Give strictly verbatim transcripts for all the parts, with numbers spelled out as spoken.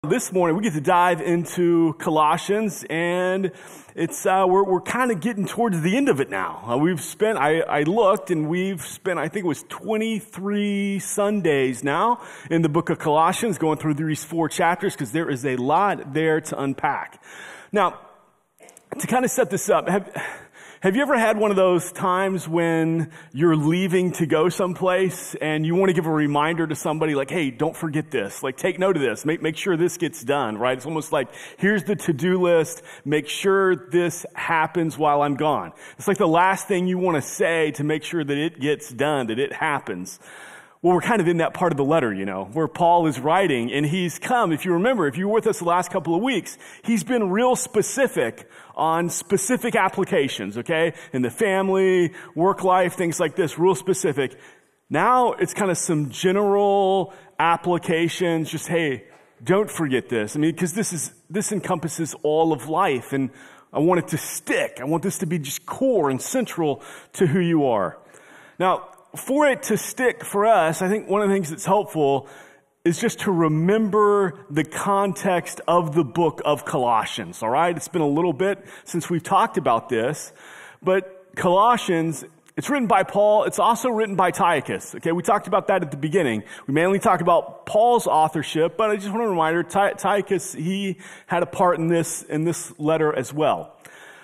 This morning we get to dive into Colossians, and it's uh, we're we're kind of getting towards the end of it now. Uh, we've spent I, I looked, and we've spent I think it was twenty-three Sundays now in the book of Colossians, going through these four chapters because there is a lot there to unpack. Now, to kind of set this up, have have you ever had one of those times when you're leaving to go someplace and you want to give a reminder to somebody like, hey, don't forget this. Like, take note of this. Make, make sure this gets done, right? It's almost like, here's the to-do list. Make sure this happens while I'm gone. It's like the last thing you want to say to make sure that it gets done, that it happens. Well, we're kind of in that part of the letter, you know, where Paul is writing, and he's come, if you remember, if you were with us the last couple of weeks, he's been real specific on specific applications, okay? In the family, work life, things like this, real specific. Now it's kind of some general applications, just, hey, don't forget this. I mean, because this is, this encompasses all of life, and I want it to stick. I want this to be just core and central to who you are. Now, for it to stick for us, I think one of the things that's helpful is just to remember the context of the book of Colossians, all right? It's been a little bit since we've talked about this, but Colossians, it's written by Paul. It's also written by Tychicus, okay? We talked about that at the beginning. We mainly talked about Paul's authorship, but I just want to remind you, Ty- Tychicus, he had a part in this, in this letter as well.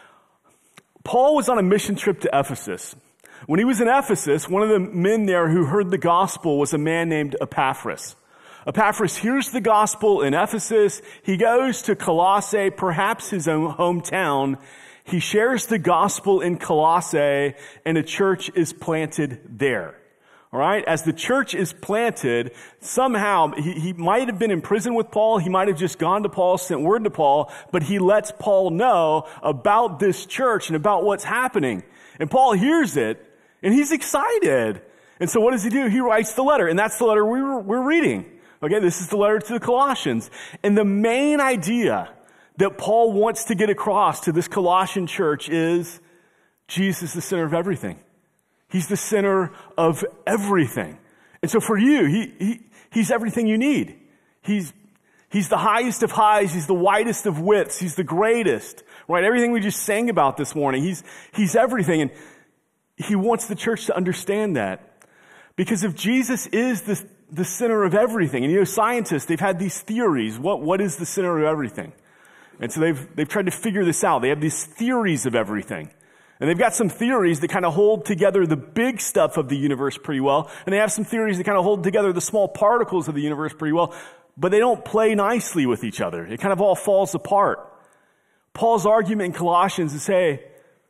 Paul was on a mission trip to Ephesus. When he was in Ephesus, one of the men there who heard the gospel was a man named Epaphras. Epaphras hears the gospel in Ephesus. He goes to Colossae, perhaps his own hometown. He shares the gospel in Colossae, and a church is planted there. All right? As the church is planted, somehow, he, he might have been in prison with Paul. He might have just gone to Paul, sent word to Paul, but he lets Paul know about this church and about what's happening. And Paul hears it, and he's excited. And so what does he do? He writes the letter, and that's the letter we were, we're reading. Okay, this is the letter to the Colossians. And the main idea that Paul wants to get across to this Colossian church is Jesus is the center of everything. He's the center of everything. And so for you, he, he he's everything you need. He's He's the highest of highs. He's the widest of widths. He's the greatest, right? Everything we just sang about this morning. He's, he's everything. And he wants the church to understand that. Because if Jesus is the, the center of everything, and you know, scientists, they've had these theories. What, what is the center of everything? And so they've, they've tried to figure this out. They have these theories of everything. And they've got some theories that kind of hold together the big stuff of the universe pretty well. And they have some theories that kind of hold together the small particles of the universe pretty well. But they don't play nicely with each other. It kind of all falls apart. Paul's argument in Colossians is, hey,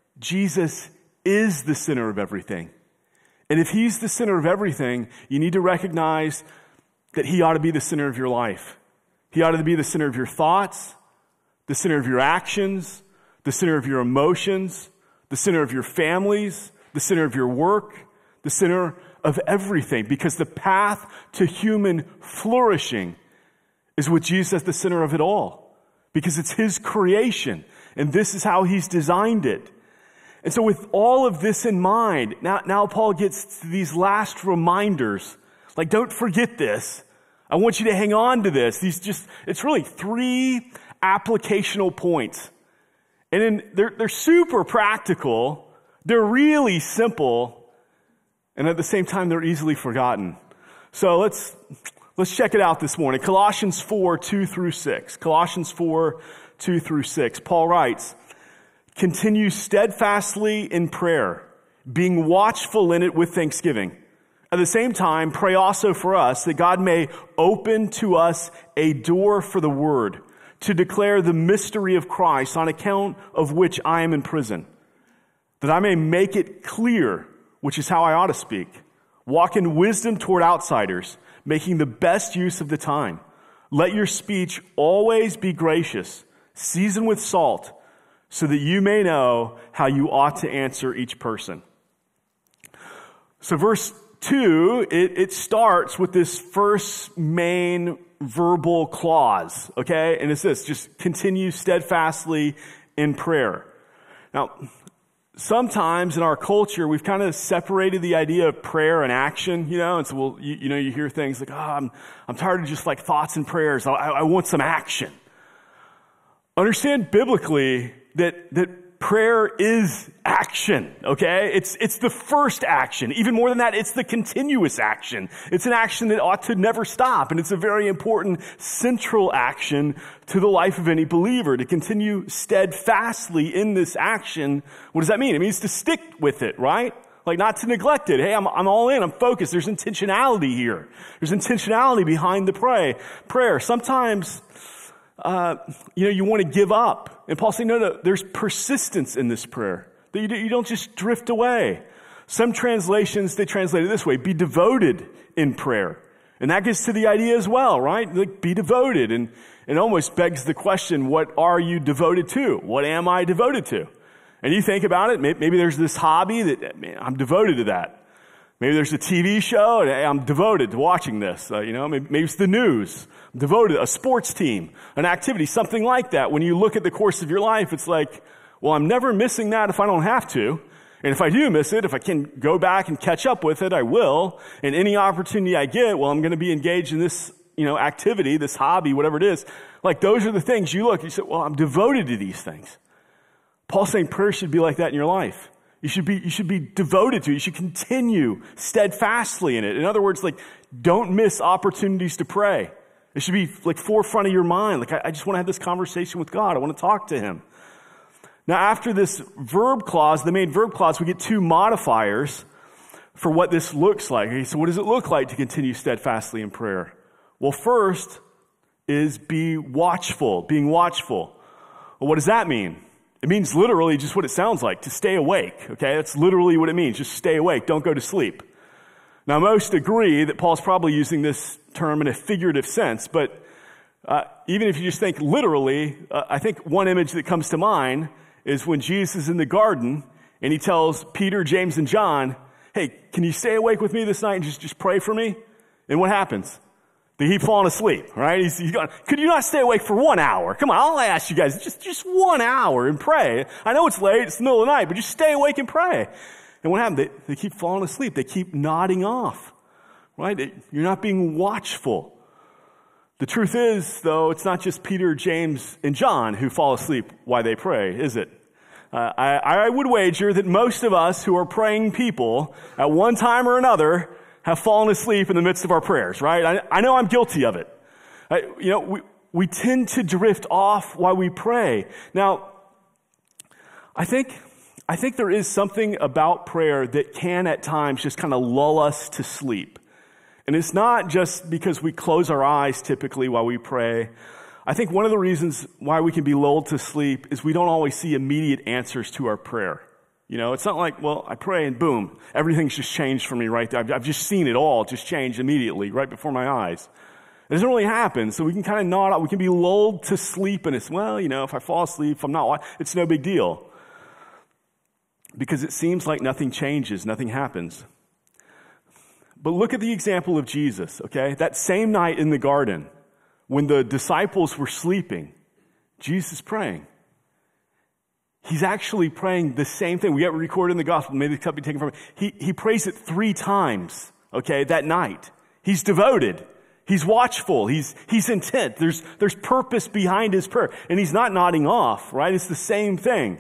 Jesus is the center of everything. And if he's the center of everything, you need to recognize that he ought to be the center of your life. He ought to be the center of your thoughts, the center of your actions, the center of your emotions, the center of your families, the center of your work, the center of everything. Because the path to human flourishing is with Jesus at the center of it all. Because it's his creation, and this is how he's designed it. And so with all of this in mind, now, now Paul gets to these last reminders. Like, don't forget this. I want you to hang on to this. These just, it's really three applicational points. And then they're, they're super practical. They're really simple. And at the same time, they're easily forgotten. So let's, let's check it out this morning. Colossians four, two through six. Colossians four, two through six. Paul writes, continue steadfastly in prayer, being watchful in it with thanksgiving. At the same time, pray also for us that God may open to us a door for the word, to declare the mystery of Christ, on account of which I am in prison, that I may make it clear, which is how I ought to speak. Walk in wisdom toward outsiders, making the best use of the time. Let your speech always be gracious, seasoned with salt, so that you may know how you ought to answer each person. So verse two, it, it starts with this first main verbal clause, okay? And it's this, just continue steadfastly in prayer. Now, sometimes in our culture, we've kind of separated the idea of prayer and action, you know, and so we'll, you, you know, you hear things like, oh, I'm, I'm tired of just like thoughts and prayers. I, I want some action. Understand biblically that, that prayer is action, okay? It's, it's the first action. Even more than that, it's the continuous action. It's an action that ought to never stop, and it's a very important central action to the life of any believer, to continue steadfastly in this action. What does that mean? It means to stick with it, right? Like not to neglect it. Hey, I'm, I'm all in, I'm focused. There's intentionality here. There's intentionality behind the pray, prayer. Sometimes, Uh, you know, you want to give up. And Paul's saying, no, no, there's persistence in this prayer. That you, you don't just drift away. Some translations, they translate it this way, be devoted in prayer. And that gets to the idea as well, right? Like, be devoted. And it almost begs the question, what are you devoted to? What am I devoted to? And you think about it, maybe, maybe there's this hobby that, man, I'm devoted to that. Maybe there's a T V show, and hey, I'm devoted to watching this. Uh, you know, maybe, maybe it's the news. I'm devoted, a sports team, an activity, something like that. When you look at the course of your life, it's like, well, I'm never missing that if I don't have to. And if I do miss it, if I can go back and catch up with it, I will. And any opportunity I get, well, I'm going to be engaged in this, you know, activity, this hobby, whatever it is. Like, those are the things you look, you say, well, I'm devoted to these things. Paul's saying prayer should be like that in your life. You should be, you should be devoted to it. You should continue steadfastly in it. In other words, like, don't miss opportunities to pray. It should be like forefront of your mind. Like, I, I just want to have this conversation with God. I want to talk to him. Now, after this verb clause, the main verb clause, we get two modifiers for what this looks like. Okay, so what does it look like to continue steadfastly in prayer? Well, first is be watchful, being watchful. Well, what does that mean? It means literally just what it sounds like, to stay awake, okay? That's literally what it means, just stay awake, don't go to sleep. Now, most agree that Paul's probably using this term in a figurative sense, but uh, even if you just think literally, uh, I think one image that comes to mind is when Jesus is in the garden and he tells Peter, James, and John, hey, can you stay awake with me this night and just, just pray for me? And what happens? They keep falling asleep, right? He's, he's going, could you not stay awake for one hour? Come on, I'll ask you guys, just, just one hour and pray. I know it's late, it's the middle of the night, but just stay awake and pray. And what happened? They, they keep falling asleep. They keep nodding off, right? They, you're not being watchful. The truth is, though, it's not just Peter, James, and John who fall asleep while they pray, is it? Uh, I, I would wager that most of us who are praying people at one time or another have fallen asleep in the midst of our prayers, right? I, I know I'm guilty of it. I, you know, we, we tend to drift off while we pray. Now, I think, I think there is something about prayer that can at times just kind of lull us to sleep. And it's not just because we close our eyes typically while we pray. I think one of the reasons why we can be lulled to sleep is we don't always see immediate answers to our prayer. You know, it's not like, well, I pray and boom, everything's just changed for me right there. I've, I've just seen it all just change immediately right before my eyes. It doesn't really happen, so we can kind of nod out. We can be lulled to sleep, and it's, well, you know, if I fall asleep, if I'm not, it's no big deal. Because it seems like nothing changes, nothing happens. But look at the example of Jesus, okay? That same night in the garden, when the disciples were sleeping, Jesus is praying. He's actually praying the same thing. We get recorded in the gospel. Maybe the cup be taken from him. He, he prays it three times, okay, that night. He's devoted. He's watchful. He's, he's intent. There's, there's purpose behind his prayer. And he's not nodding off, right? It's the same thing.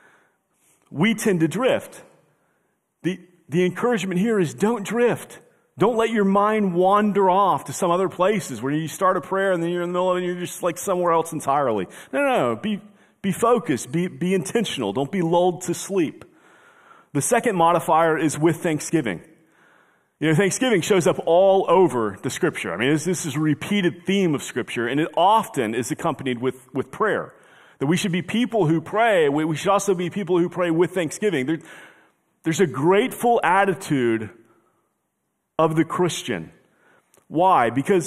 We tend to drift. The, the encouragement here is don't drift. Don't let your mind wander off to some other places where you start a prayer and then you're in the middle of it and you're just like somewhere else entirely. No, no, no. Be, Be focused, be, be intentional, don't be lulled to sleep. The second modifier is with thanksgiving. You know, thanksgiving shows up all over the scripture. I mean, this, this is a repeated theme of scripture, and it often is accompanied with, with prayer. That we should be people who pray, we, we should also be people who pray with thanksgiving. There, there's a grateful attitude of the Christian. Why? Because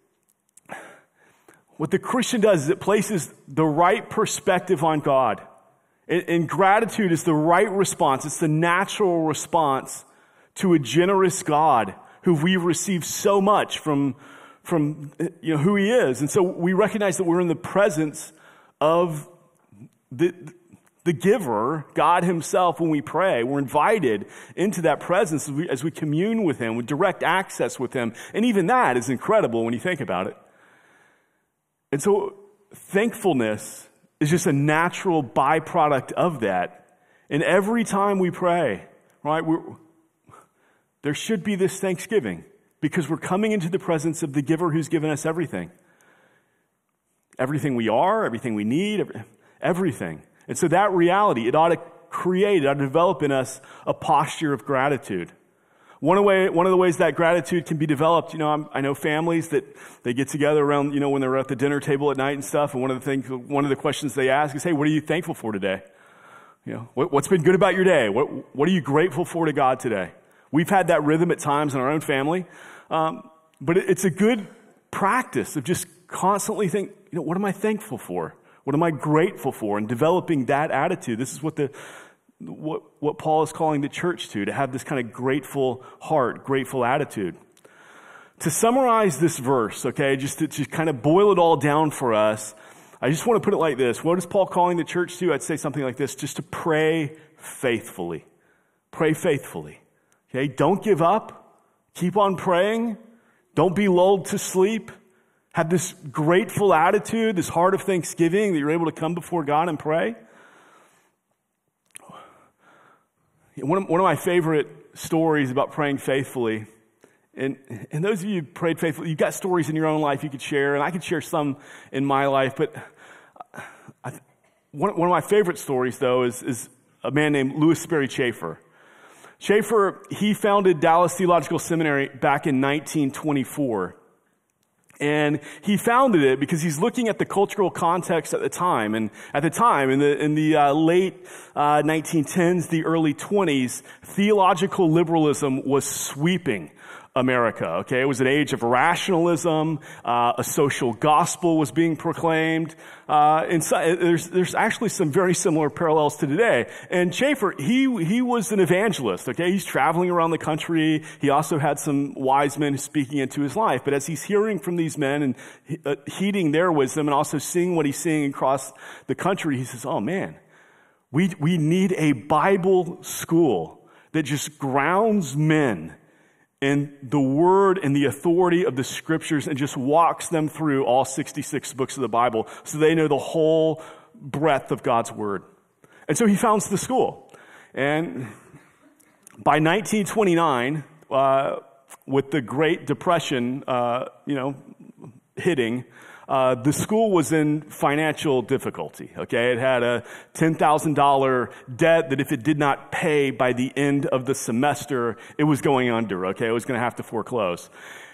what the Christian does is it places the right perspective on God. And, and gratitude is the right response. It's the natural response to a generous God who we've received so much from, from you know, who he is. And so we recognize that we're in the presence of the, the giver, God himself, when we pray. We're invited into that presence as we, as we commune with him, with direct access with him. And even that is incredible when you think about it. And so thankfulness is just a natural byproduct of that. And every time we pray, right, we're, there should be this thanksgiving because we're coming into the presence of the giver who's given us everything. Everything we are, everything we need, every, everything. And so that reality, it ought to create, it ought to develop in us a posture of gratitude. One of, way, one of the ways that gratitude can be developed, you know, I'm, I know families that they get together around, you know, when they're at the dinner table at night and stuff, and one of the things, one of the questions they ask is, hey, what are you thankful for today? You know, what, what's been good about your day? What, what are you grateful for to God today? We've had that rhythm at times in our own family, um, but it, it's a good practice of just constantly think, you know, what am I thankful for? What am I grateful for? And developing that attitude. This is what the what what Paul is calling the church to, to have this kind of grateful heart, grateful attitude. To summarize this verse, okay, just to, to kind of boil it all down for us, I just want to put it like this. What is Paul calling the church to? I'd say something like this, just to pray faithfully. Pray faithfully. Okay, don't give up. Keep on praying. Don't be lulled to sleep. Have this grateful attitude, this heart of thanksgiving that you're able to come before God and pray. One of, one of my favorite stories about praying faithfully, and, and those of you who prayed faithfully, you've got stories in your own life you could share, and I could share some in my life, but I, one, one of my favorite stories, though, is, is a man named Lewis Sperry Chafer. Chafer, he founded Dallas Theological Seminary back in nineteen twenty-four. And he founded it because he's looking at the cultural context at the time. And at the time, in the in the uh, late uh, nineteen tens, the early twenties, theological liberalism was sweeping America. Okay, it was an age of rationalism. Uh, a social gospel was being proclaimed. Uh, and so, there's there's actually some very similar parallels to today. And Chafer, he he was an evangelist. Okay, he's traveling around the country. He also had some wise men speaking into his life. But as he's hearing from these men and uh, heeding their wisdom, and also seeing what he's seeing across the country, he says, "Oh man, we we need a Bible school that just grounds men in the word and the authority of the scriptures and just walks them through all sixty-six books of the Bible so they know the whole breadth of God's word." And so he founds the school. And by nineteen twenty-nine, uh, with the Great Depression, uh, you know, hitting, Uh, the school was in financial difficulty, okay? It had a ten thousand dollars debt that if it did not pay by the end of the semester, it was going under, okay? It was going to have to foreclose.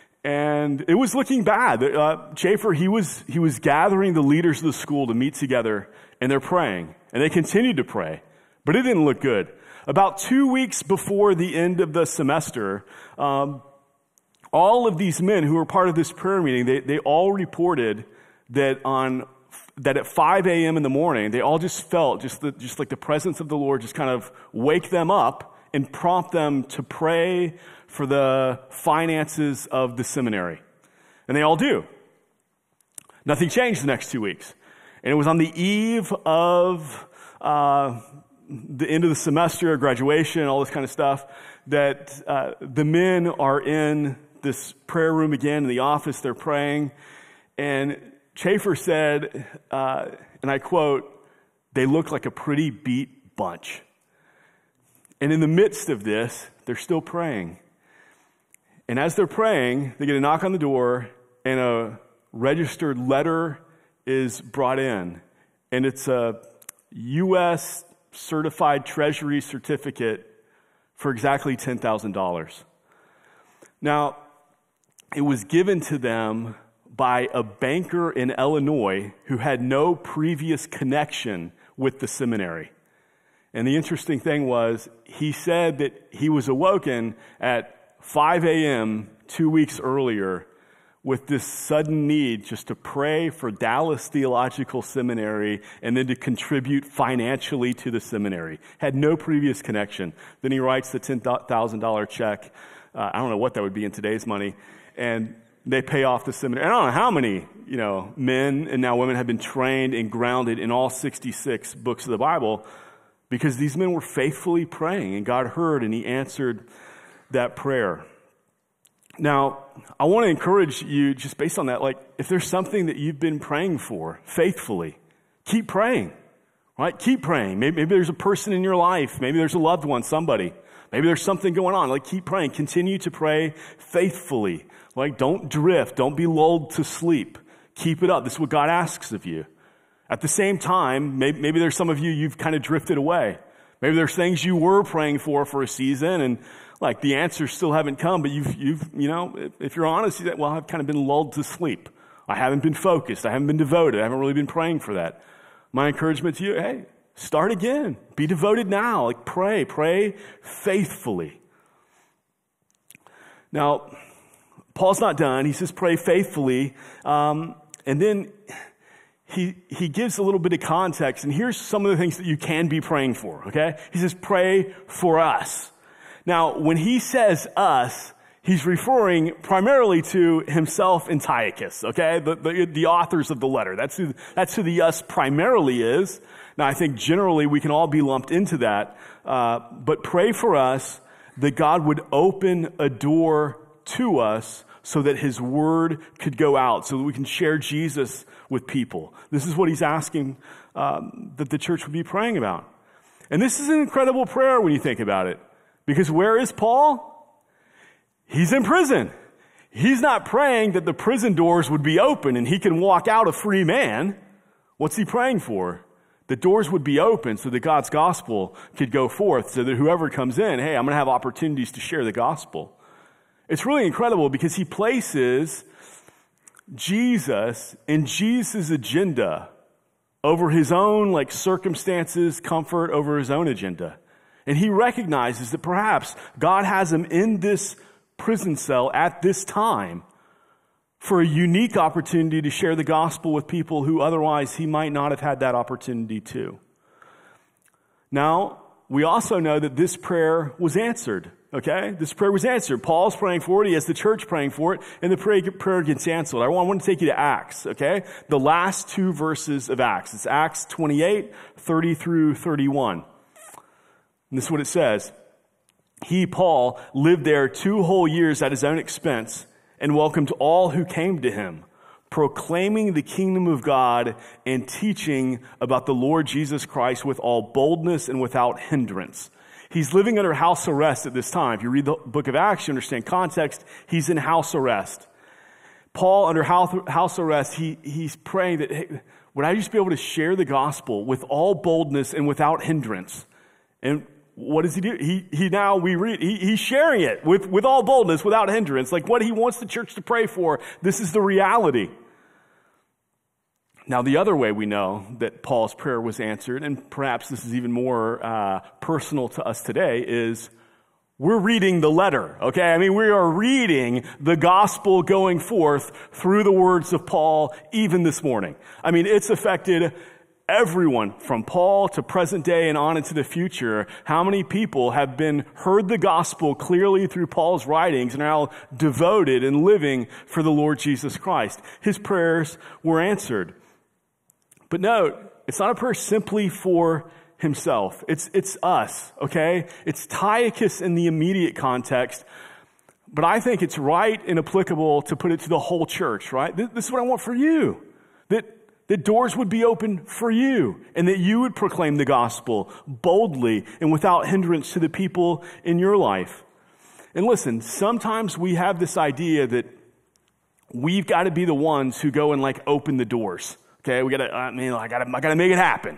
And it was looking bad. Uh, Chafer, he was, he was gathering the leaders of the school to meet together, and they're praying. And they continued to pray, but it didn't look good. About two weeks before the end of the semester, um, all of these men who were part of this prayer meeting, they, they all reported that on that at five a.m. in the morning, they all just felt just the, just like the presence of the Lord just kind of wake them up and prompt them to pray for the finances of the seminary. And they all do. Nothing changed the next two weeks. And it was on the eve of uh, the end of the semester, graduation, all this kind of stuff, that uh, the men are in this prayer room again in the office. They're praying. And Chafer said, uh, and I quote, "They look like a pretty beat bunch." And in the midst of this, they're still praying. And as they're praying, they get a knock on the door, and a registered letter is brought in. And it's a U S certified treasury certificate for exactly ten thousand dollars. Now, it was given to them by a banker in Illinois who had no previous connection with the seminary. And the interesting thing was, he said that he was awoken at five a.m. two weeks earlier with this sudden need just to pray for Dallas Theological Seminary and then to contribute financially to the seminary. Had no previous connection. Then he writes the ten thousand dollars check. Uh, I don't know what that would be in today's money. And they pay off the seminary. I don't know how many, you know, men and now women have been trained and grounded in all sixty-six books of the Bible because these men were faithfully praying, and God heard and he answered that prayer. Now, I want to encourage you, just based on that, like, if there's something that you've been praying for faithfully, keep praying, right? Keep praying. Maybe, maybe there's a person in your life. Maybe there's a loved one, somebody. Maybe there's something going on. Like, keep praying. Continue to pray faithfully. Like, don't drift. Don't be lulled to sleep. Keep it up. This is what God asks of you. At the same time, maybe, maybe there's some of you, you've kind of drifted away. Maybe there's things you were praying for for a season, and like the answers still haven't come, but you've, you've, you know, if, if you're honest, you say, well, I've kind of been lulled to sleep. I haven't been focused. I haven't been devoted. I haven't really been praying for that. My encouragement to you, hey, start again. Be devoted now. Like, pray, pray faithfully. Now, Paul's not done. He says, pray faithfully. Um, and then he, he gives a little bit of context. And here's some of the things that you can be praying for, okay? He says, pray for us. Now, when he says us, he's referring primarily to himself and Tychicus, okay? The, the, the authors of the letter. That's who, that's who the us primarily is. Now, I think generally we can all be lumped into that. Uh, but pray for us that God would open a door to us so that his word could go out, so that we can share Jesus with people. This is what he's asking um, that the church would be praying about. And this is an incredible prayer when you think about it. Because where is Paul? He's in prison. He's not praying that the prison doors would be open and he can walk out a free man. What's he praying for? The doors would be open so that God's gospel could go forth, so that whoever comes in, hey, I'm going to have opportunities to share the gospel. It's really incredible because he places Jesus and Jesus' agenda over his own like circumstances, comfort, over his own agenda. And he recognizes that perhaps God has him in this prison cell at this time for a unique opportunity to share the gospel with people who otherwise he might not have had that opportunity to. Now, we also know that this prayer was answered, okay? This prayer was answered. Paul's praying for it. He has the church praying for it, and the prayer gets answered. I want to take you to Acts, okay? The last two verses of Acts. It's Acts twenty-eight, thirty through thirty-one. And this is what it says. He, Paul, lived there two whole years at his own expense and welcomed all who came to him, proclaiming the kingdom of God and teaching about the Lord Jesus Christ with all boldness and without hindrance. He's living under house arrest at this time. If you read the book of Acts, you understand context. He's in house arrest. Paul, under house arrest, he, he's praying that, hey, would I just be able to share the gospel with all boldness and without hindrance? And what does he do? He, he now, we read, he, he's sharing it with, with all boldness, without hindrance. Like what he wants the church to pray for, this is the reality. Now, the other way we know that Paul's prayer was answered, and perhaps this is even more uh, personal to us today, is we're reading the letter, okay? I mean, we are reading the gospel going forth through the words of Paul even this morning. I mean, it's affected everyone from Paul to present day and on into the future. How many people have been heard the gospel clearly through Paul's writings and are now devoted and living for the Lord Jesus Christ? His prayers were answered. But note, it's not a prayer simply for himself. It's, it's us, okay? It's Tychicus in the immediate context, but I think it's right and applicable to put it to the whole church, right? This, this is what I want for you. That That doors would be open for you and that you would proclaim the gospel boldly and without hindrance to the people in your life. And listen, sometimes we have this idea that we've got to be the ones who go and like open the doors. Okay, we got to, I mean, I got to, I got to make it happen.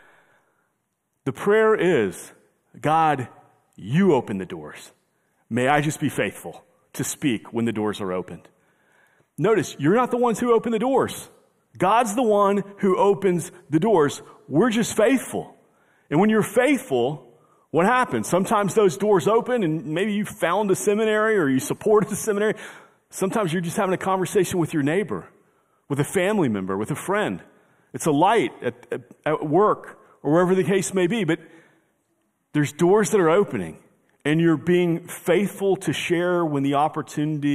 The prayer is, God, you open the doors. May I just be faithful to speak when the doors are opened. Notice, you're not the ones who open the doors. God's the one who opens the doors. We're just faithful. And when you're faithful, what happens? Sometimes those doors open and maybe you found a seminary or you supported a seminary. Sometimes you're just having a conversation with your neighbor, with a family member, with a friend. It's a light at, at, at work or wherever the case may be. But there's doors that are opening and you're being faithful to share when the opportunity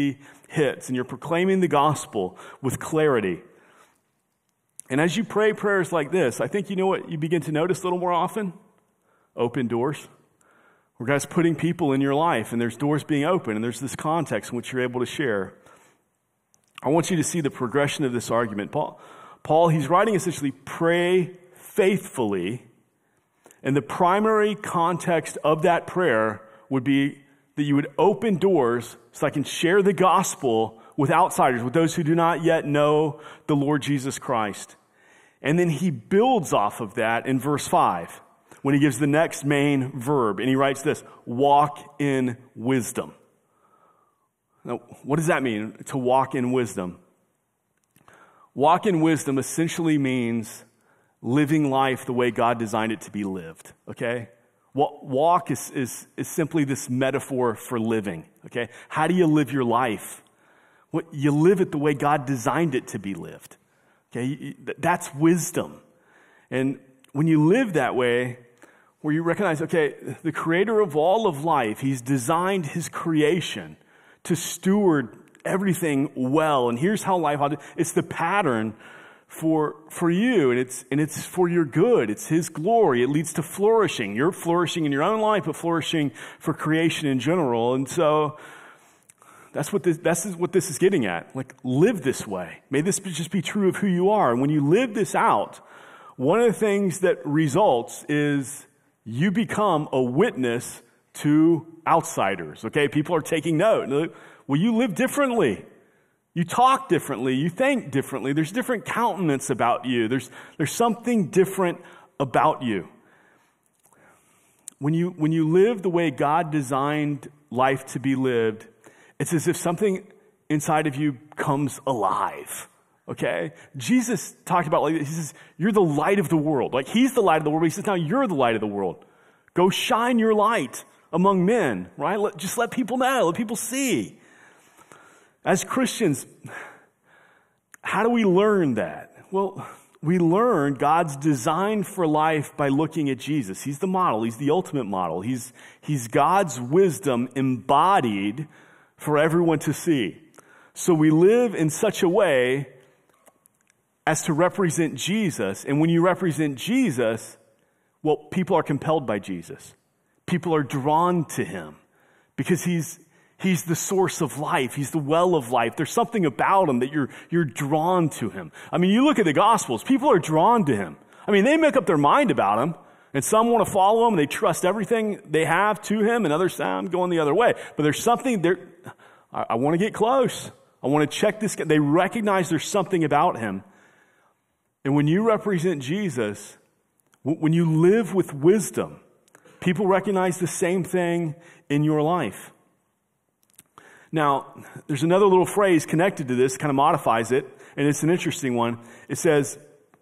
hits and you're proclaiming the gospel with clarity. And as you pray prayers like this, I think you know what you begin to notice a little more often? Open doors. Where God's putting people in your life and there's doors being open and there's this context in which you're able to share. I want you to see the progression of this argument. Paul, Paul he's writing essentially, pray faithfully. And the primary context of that prayer would be that you would open doors so I can share the gospel with outsiders, with those who do not yet know the Lord Jesus Christ. And then he builds off of that in verse five when he gives the next main verb. And he writes this, walk in wisdom. Now, what does that mean, to walk in wisdom? Walk in wisdom essentially means living life the way God designed it to be lived, okay? Walk is, is, is simply this metaphor for living, okay? How do you live your life? Well, you live it the way God designed it to be lived, okay? That's wisdom. And when you live that way, where you recognize, okay, the creator of all of life, he's designed his creation to steward everything well. And here's how life, it's the pattern for for you, and it's and it's for your good. It's his glory. It leads to flourishing. You're flourishing in your own life, but flourishing for creation in general. And so that's what this that's what this is getting at. Like, live this way. May this just be true of who you are. And when you live this out, one of the things that results is you become a witness to outsiders. Okay, people are taking note. Well, you live differently. You talk differently. You think differently. There's different countenance about you. There's, there's something different about you. When you, when you live the way God designed life to be lived, it's as if something inside of you comes alive. Okay? Jesus talked about, like, he says, you're the light of the world. Like, he's the light of the world, but he says, now you're the light of the world. Go shine your light among men, right? Let, just let people know. Let people see. As Christians, how do we learn that? Well, we learn God's design for life by looking at Jesus. He's the model. He's the ultimate model. He's, he's God's wisdom embodied for everyone to see. So we live in such a way as to represent Jesus. And when you represent Jesus, well, people are compelled by Jesus. People are drawn to him because he's He's the source of life. He's the well of life. There's something about him that you're, you're drawn to him. I mean, you look at the Gospels, people are drawn to him. I mean, they make up their mind about him, and some want to follow him, and they trust everything they have to him, and others say, I'm going the other way. But there's something there, I, I want to get close. I want to check this guy. They recognize there's something about him. And when you represent Jesus, when you live with wisdom, people recognize the same thing in your life. Now, there's another little phrase connected to this, kind of modifies it, and it's an interesting one. It says,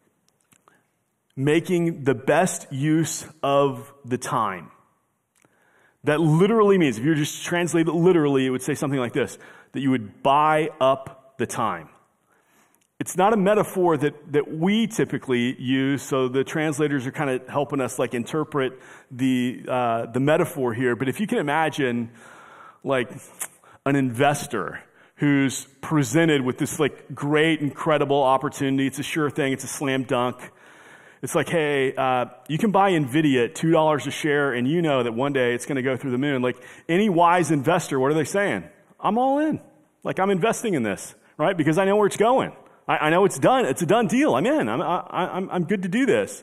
making the best use of the time. That literally means, if you were just to translate it literally, it would say something like this, that you would buy up the time. It's not a metaphor that, that we typically use, so the translators are kind of helping us like interpret the uh, the metaphor here. But if you can imagine, like, an investor who's presented with this like great, incredible opportunity. It's a sure thing. It's a slam dunk. It's like, hey, uh, you can buy NVIDIA at two dollars a share, and you know that one day it's going to go through the moon. Like any wise investor, what are they saying? I'm all in. Like, I'm investing in this, right? Because I know where it's going. I, I know it's done. It's a done deal. I'm in. I'm, I, I'm, I'm good to do this.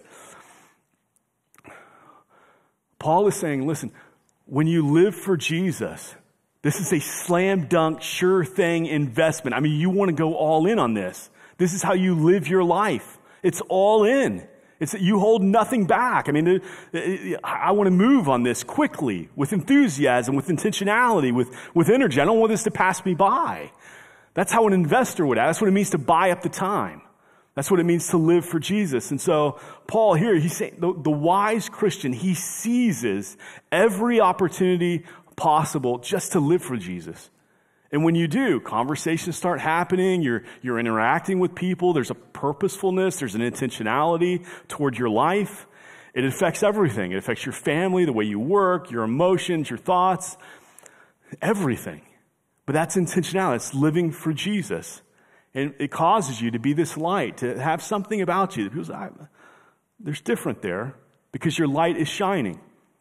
Paul is saying, listen, when you live for Jesus, this is a slam dunk, sure thing investment. I mean, you want to go all in on this. This is how you live your life. It's all in. It's that you hold nothing back. I mean, I want to move on this quickly, with enthusiasm, with intentionality, with, with energy. I don't want this to pass me by. That's how an investor would act. That's what it means to buy up the time. That's what it means to live for Jesus. And so Paul here, he's saying the, the wise Christian, he seizes every opportunity possible just to live for Jesus. And when you do, conversations start happening, you're, you're interacting with people, there's a purposefulness, there's an intentionality toward your life. It affects everything. It affects your family, the way you work, your emotions, your thoughts, everything. But that's intentionality. It's living for Jesus. And it causes you to be this light, to have something about you that people say, there's different there because your light is shining.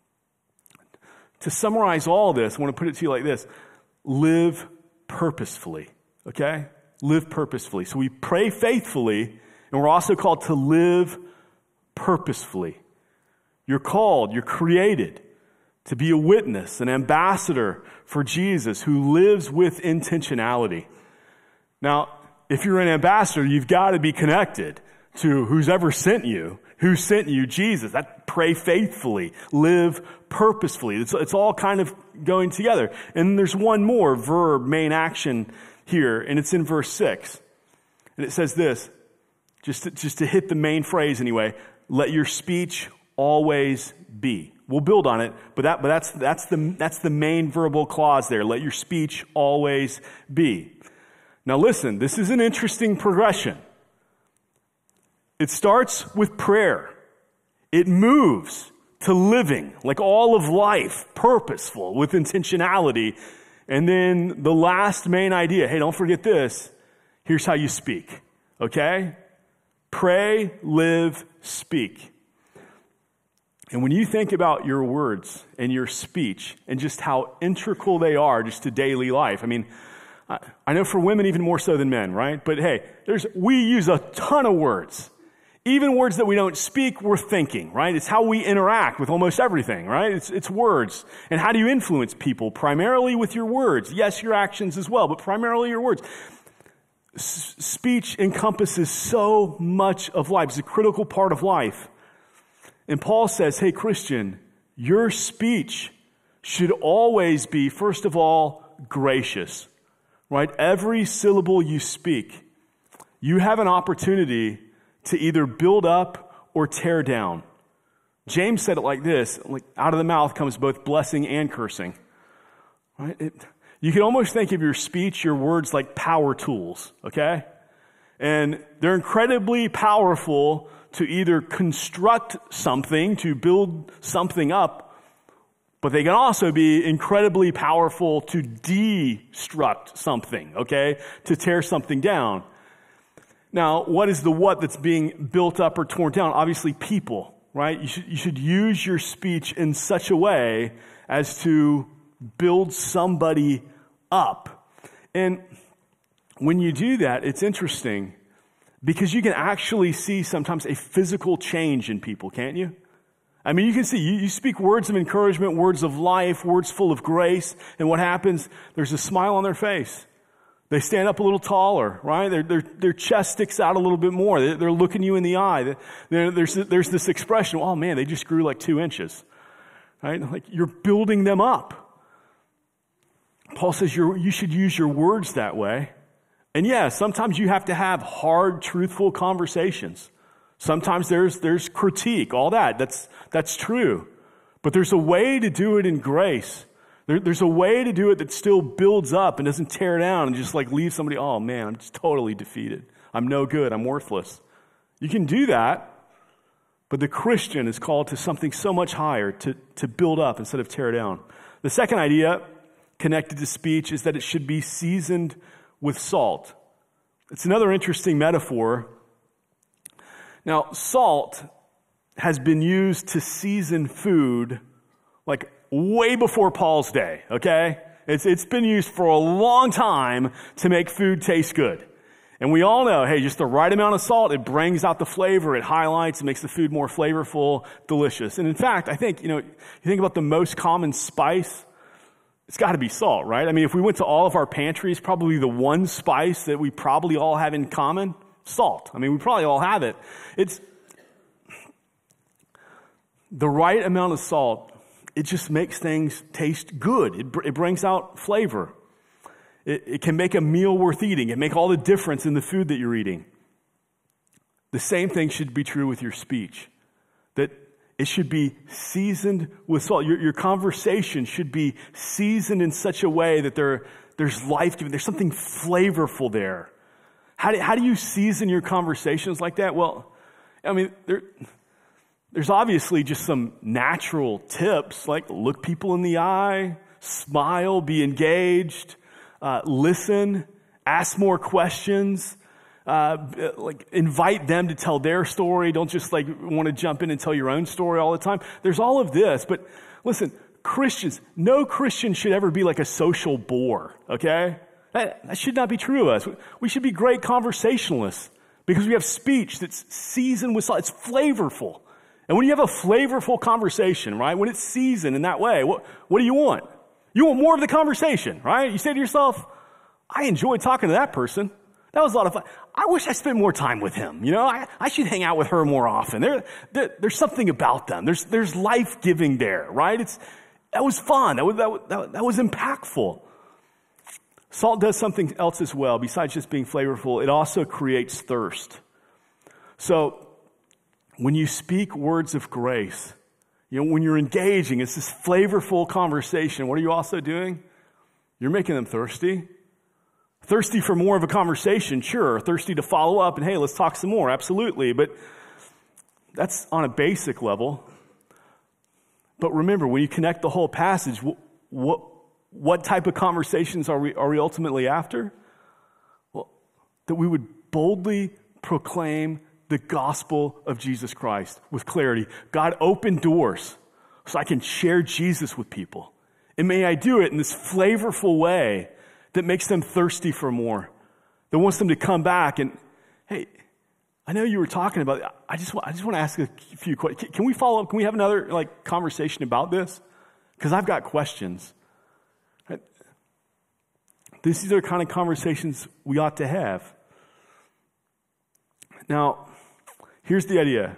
To summarize all this, I want to put it to you like this. Live purposefully, okay? Live purposefully. So we pray faithfully, and we're also called to live purposefully. You're called, you're created to be a witness, an ambassador for Jesus who lives with intentionality. Now, if you're an ambassador, you've got to be connected to who's ever sent you. Who sent you? Jesus. That pray faithfully, live purposefully. It's, it's all kind of going together. And there's one more verb, main action here, and it's in verse six. And it says this, just to, just to hit the main phrase anyway, let your speech always be. We'll build on it, but that but that's that's the that's the main verbal clause there. Let your speech always be. Now listen, this is an interesting progression. It starts with prayer. It moves to living, like all of life, purposeful, with intentionality. And then the last main idea, hey, don't forget this. Here's how you speak, okay? Pray, live, speak. And when you think about your words and your speech and just how integral they are just to daily life, I mean, I know for women even more so than men, right? But hey, there's we use a ton of words. Even words that we don't speak, we're thinking, right? It's how we interact with almost everything, right? It's, it's words. And how do you influence people? Primarily with your words. Yes, your actions as well, but primarily your words. S- speech encompasses so much of life. It's a critical part of life. And Paul says, hey, Christian, your speech should always be, first of all, gracious, right? Every syllable you speak, you have an opportunity to either build up or tear down. James said it like this, like out of the mouth comes both blessing and cursing, right? It, you can almost think of your speech, your words like power tools, okay? And they're incredibly powerful to either construct something, to build something up, but they can also be incredibly powerful to destruct something, okay? To tear something down. Now, what is the what that's being built up or torn down? Obviously, people, right? You should, you should use your speech in such a way as to build somebody up. And when you do that, it's interesting because you can actually see sometimes a physical change in people, can't you? I mean, you can see, you, you speak words of encouragement, words of life, words full of grace, and what happens? There's a smile on their face. They stand up a little taller, right? Their, their, their chest sticks out a little bit more. They're, they're looking you in the eye. They're, there's, there's this expression, oh man, they just grew like two inches, right? Like you're building them up. Paul says you're, you should use your words that way. And yeah, sometimes you have to have hard, truthful conversations. Sometimes there's, there's critique, all that. That's, that's true. But there's a way to do it in grace. There, there's a way to do it that still builds up and doesn't tear down and just like leave somebody, oh man, I'm just totally defeated. I'm no good. I'm worthless. You can do that, but the Christian is called to something so much higher, to, to build up instead of tear down. The second idea connected to speech is that it should be seasoned with salt. It's another interesting metaphor. Now, salt has been used to season food like way before Paul's day, okay? It's, it's been used for a long time to make food taste good. And we all know, hey, just the right amount of salt, it brings out the flavor, it highlights, it makes the food more flavorful, delicious. And in fact, I think, you know, you think about the most common spice, it's got to be salt, right? I mean, if we went to all of our pantries, probably the one spice that we probably all have in common, salt. I mean, we probably all have it. It's the right amount of salt. It just makes things taste good. It, it brings out flavor. It, it can make a meal worth eating. It make all the difference in the food that you're eating. The same thing should be true with your speech. That it should be seasoned with salt. Your, your conversation should be seasoned in such a way that there, there's life-giving. There's something flavorful there. How do, how do you season your conversations like that? Well, I mean, there... There's obviously just some natural tips, like look people in the eye, smile, be engaged, uh, listen, ask more questions, uh, like invite them to tell their story. Don't just like want to jump in and tell your own story all the time. There's all of this, but listen, Christians, no Christian should ever be like a social bore, okay? That, that should not be true of us. We should be great conversationalists because we have speech that's seasoned with salt. It's flavorful. And when you have a flavorful conversation, right, when it's seasoned in that way, what, what do you want? You want more of the conversation, right? You say to yourself, I enjoyed talking to that person. That was a lot of fun. I wish I spent more time with him. You know, I, I should hang out with her more often. There, there, there's something about them. There's, there's life-giving there, right? It's, that was fun. That was, that, that, that was impactful. Salt does something else as well. Besides just being flavorful, it also creates thirst. So when you speak words of grace, you know, when you're engaging, it's this flavorful conversation. What are you also doing? You're making them thirsty. Thirsty for more of a conversation, sure. Thirsty to follow up and, hey, let's talk some more, absolutely. But that's on a basic level. But remember, when you connect the whole passage, what, what, what type of conversations are we, are we ultimately after? Well, that we would boldly proclaim the gospel of Jesus Christ with clarity. God, open doors so I can share Jesus with people. And may I do it in this flavorful way that makes them thirsty for more, that wants them to come back and, hey, I know you were talking about it. I just, I just want to ask a few questions. Can we follow up? Can we have another like conversation about this? Because I've got questions. Right? These are the kind of conversations we ought to have. Now, here's the idea.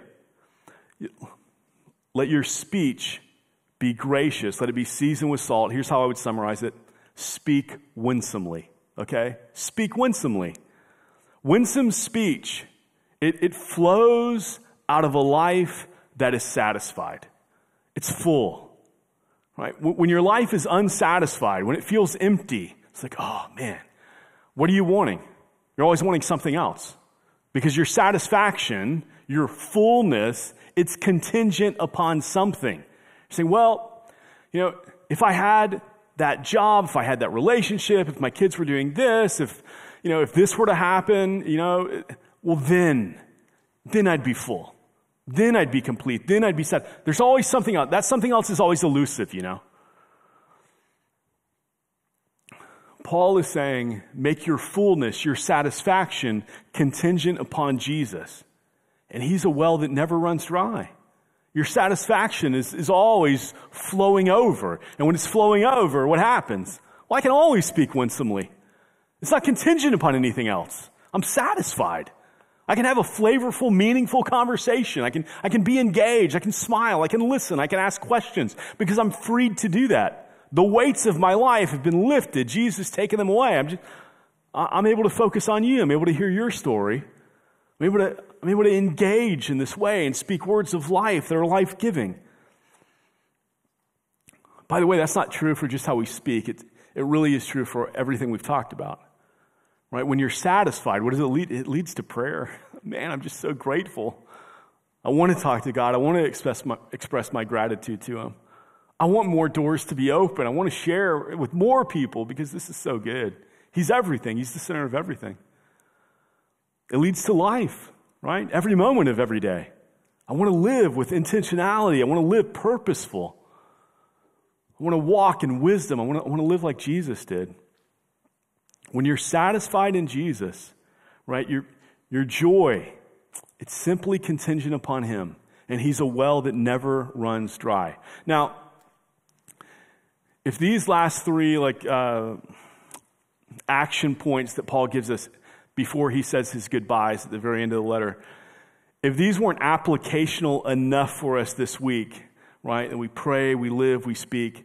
Let your speech be gracious. Let it be seasoned with salt. Here's how I would summarize it. Speak winsomely, okay? Speak winsomely. Winsome speech, it, it flows out of a life that is satisfied. It's full, right? When your life is unsatisfied, when it feels empty, it's like, oh man, what are you wanting? You're always wanting something else because your satisfaction, your fullness, it's contingent upon something. You're saying, well, you know, if I had that job, if I had that relationship, if my kids were doing this, if, you know, if this were to happen, you know, well then, then I'd be full. Then I'd be complete. Then I'd be sad. There's always something else. That something else is always elusive, you know. Paul is saying, make your fullness, your satisfaction contingent upon Jesus. And he's a well that never runs dry. Your satisfaction is, is always flowing over. And when it's flowing over, what happens? Well, I can always speak winsomely. It's not contingent upon anything else. I'm satisfied. I can have a flavorful, meaningful conversation. I can, I can be engaged. I can smile. I can listen. I can ask questions because I'm freed to do that. The weights of my life have been lifted. Jesus has taken them away. I'm just, I'm able to focus on you. I'm able to hear your story. I'm able to, I'm able to engage in this way and speak words of life that are life-giving. By the way, that's not true for just how we speak. It, it really is true for everything we've talked about. Right? When you're satisfied, what does it lead? It leads to prayer. Man, I'm just so grateful. I want to talk to God. I want to express my, express my gratitude to Him. I want more doors to be open. I want to share with more people because this is so good. He's everything. He's the center of everything. It leads to life, right? Every moment of every day. I want to live with intentionality. I want to live purposeful. I want to walk in wisdom. I want to, I want to live like Jesus did. When you're satisfied in Jesus, right, your, your joy, it's simply contingent upon Him. And He's a well that never runs dry. Now, if these last three like uh, action points that Paul gives us before he says his goodbyes at the very end of the letter, if these weren't applicational enough for us this week, right, and we pray, we live, we speak,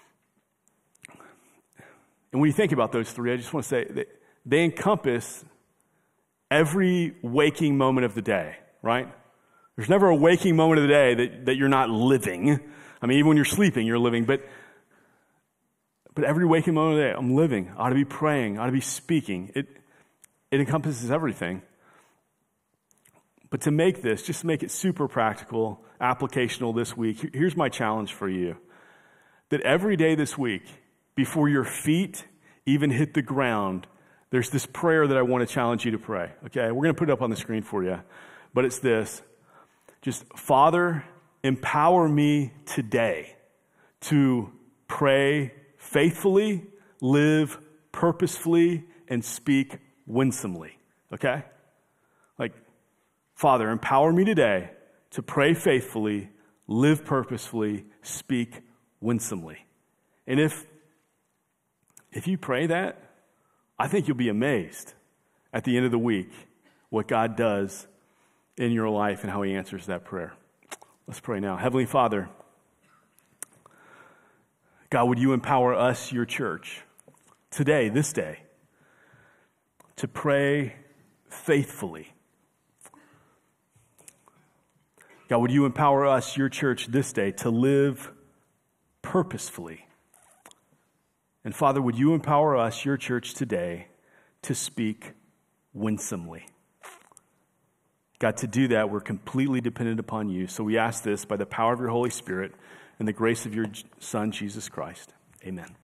and when you think about those three, I just want to say that they encompass every waking moment of the day, right? There's never a waking moment of the day that, that you're not living. I mean, even when you're sleeping, you're living, but but every waking moment of the day, I'm living. I ought to be praying. I ought to be speaking. It It encompasses everything. But to make this, just to make it super practical, applicational this week, here's my challenge for you. That every day this week, before your feet even hit the ground, there's this prayer that I want to challenge you to pray. Okay, we're going to put it up on the screen for you. But it's this. Just, Father, empower me today to pray faithfully, live purposefully, and speak winsomely. Okay? Like, Father, empower me today to pray faithfully, live purposefully, speak winsomely. And if, if you pray that, I think you'll be amazed at the end of the week what God does in your life and how he answers that prayer. Let's pray now. Heavenly Father, God, would you empower us, your church, today, this day, to pray faithfully. God, would you empower us, your church, this day, to live purposefully. And Father, would you empower us, your church, today, to speak winsomely. God, to do that, we're completely dependent upon you. So we ask this by the power of your Holy Spirit and the grace of your Son, Jesus Christ. Amen.